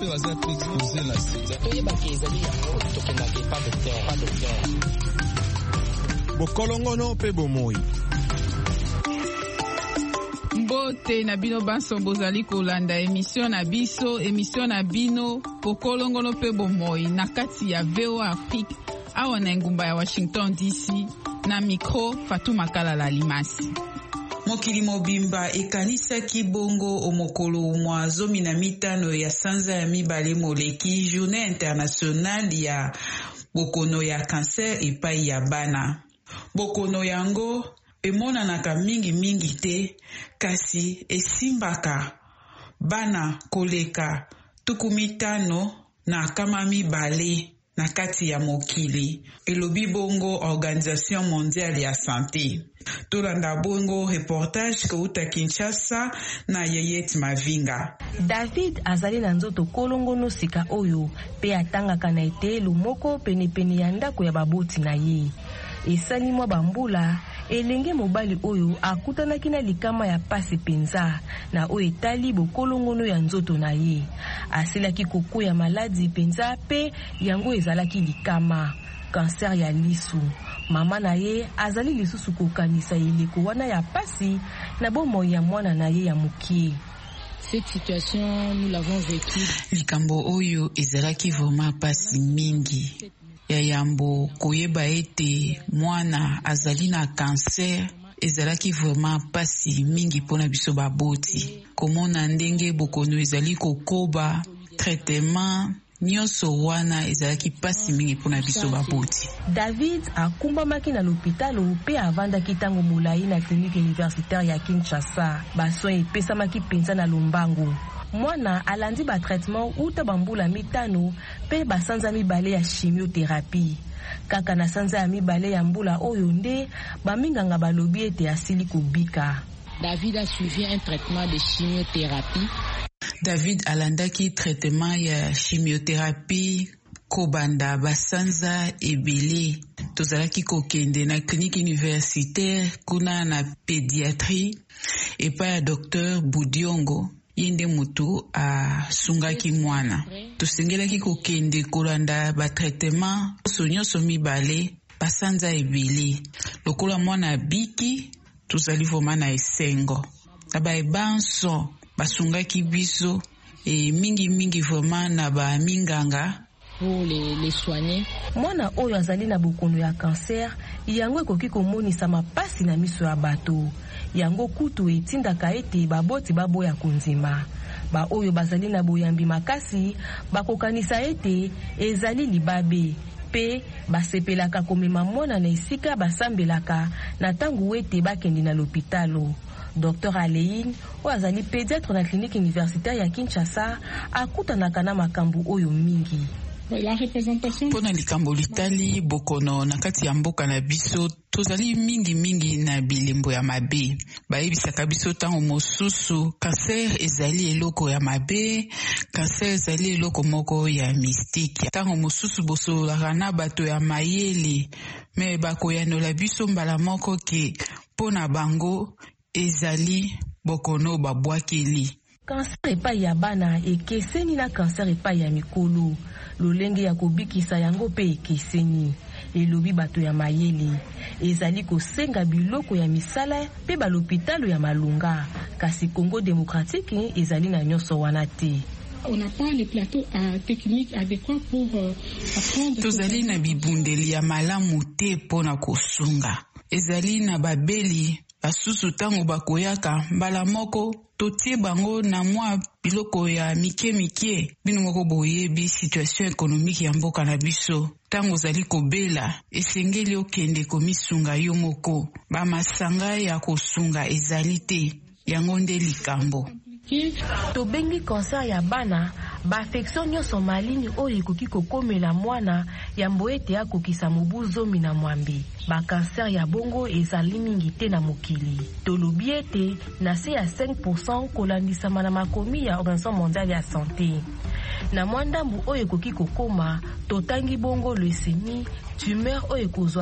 bokolongono pe bomoi. Mbote na bino banso bozali kolanda emission na biso, emission na bino bokolongono pe bomoi na kati ya VOA Afrique awa na ngumba ya Washington DC, na micro Fatuma Kalala Limasi. Mokili mobimba ekanisaki bongo omokolo mwa 15 ya sanza ya mibale moleki Journée internationale ya bokono ya cancer epai ya bana. Bokono yango emonanaka mingi te, kasi esimbaka bana koleka 15 na kati ya mokili, elobi bongo Organisation Mondiale ya Santé. Tolanda bongo reportage kouta Kinshasa na Yeyet Mavinga. David azali na nzoto kolongono sika oyo pe atangaka na etelu moko penepene ya ndako ya baboti na ye. Esali mwa bambula elenge mobali oyo akutanaki na likama ya pasi penza na oyo etali bokolongono ya nzoto na ye. Asilaki koko ya maladi penza pe yango ezalaki likama cancer ya lisu. Mama na ye azali lisusu kokanisa eleko wana ya pasi na bomoi ya mwana na ye ya mukie. Cette situation nous l'avons vécue. Likambo oyo ezalaki vraiment pasi mingi. Ya yambo koyeba ete mwana azali na cancer ezalaki vraiment pasi mingi pona biso baboti. Komona ndenge bokono ezali kokoba traitement nyonso wana ezalaki pasi mingi pona biso baboti. David akumbamaki na l'hôpital pe avandaki tango molai na clinique universitaire ya Kinshasa. Baso epesamaki penza na lombango. Mwana alandi ba traitement uta bambula mitano pe basanza mibale ya chimiothérapie. Kaka na sanza ya mibale ya mbula oyo nde baminganga balobi ete asili kobika. David a suivi un traitement de chimiothérapie. David alandaki traitement ya chimiothérapie kobanda basanza ebele. Tozalaki kokende na clinique universitaire kuna na pédiatrie epa ya docteur Budiongo. Yende mutu asungaki mwana. Tosengelaki kokende kolanda ba traitement nyonso mibale basanza ebele. Lokola mwana biki tozali vraiment na esengo. Taba ebanso basungaki biso mingi vraiment na ba minganga pour les soigner. Mwana oyo azali na bokono ya cancer yango ekoki komonisa mapasi na miso ya bato. Yango kutu etindaka ete baboti baboya konzima. Ba oyo bazali na boyambi makasi bakokanisa ete ezali libabe pe basepelaka komema mwana na esika basambelaka na tangu ete bakende na l'hôpitalo. Dr Aleine oazali pédiatre na clinique universitaire ya Kinshasa akutanaka na makambo oyo mingi. La représentation pona likambo litali bokono na kati ya mboka na biso tozali mingi na bilembo ya mabe. Bayebisaka biso tango mosusu cancer ezali eloko ya mabe, cancer ezali eloko moko ya mystique. Tango mosusu bosolaka na bato ya mayele me bakoyanola biso mbala moko ke pona bango ezali bokono babwakeli. Cancer epai ya bana ekeseni na cancer epai ya mikolo. Lolenge ya kobikisa yango pe ekeseni. Elobi bato ya mayele. Ezali kosenga biloko ya misala pe balopitalo ya malunga. Kasi Congo démocratique ezali na nyonso wana te. On n'a pas les plateaux techniques adéquats pour apprendre. Tozali na bibundeli ya malamu te pona kosunga. Ezali na babeli basusu tango bakoyaka mbala moko totie bango na mwa biloko ya mike bino moko boyebi situation économique ya mboka na biso. Tango zali kobela esengeli okende komisunga yo moko. Bamasanga ya kosunga ezali te yango nde likambo. Tobengi cancer ya bana ba affection nyonso malini oyo ekoki kokomela mwana yambo ete akokisa mobu 10 ba cancer ya bongo ezali mingi te na mokili. Tolobi ete na se ya 5% kolandisama na makomi ya Organisation Mondiale ya Santé. Na mwandambu oyo ekoki kokoma totangi bongo leucémie, tumeur oyo ekozwa